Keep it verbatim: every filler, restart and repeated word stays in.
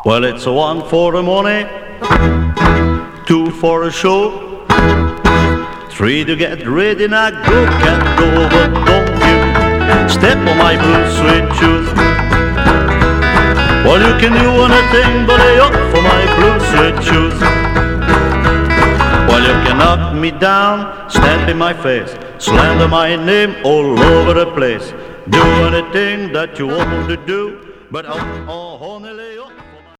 Well, it's a one for the money, two for a show, three to get ready now, go cat go, but don't you step on my blue suede shoes. Well, you can do anything but lay up for my blue suede shoes. Well, you can knock me down, stamp in my face, slander my name all over the place. Do anything that you want to do, but oh, oh, honey, lay up.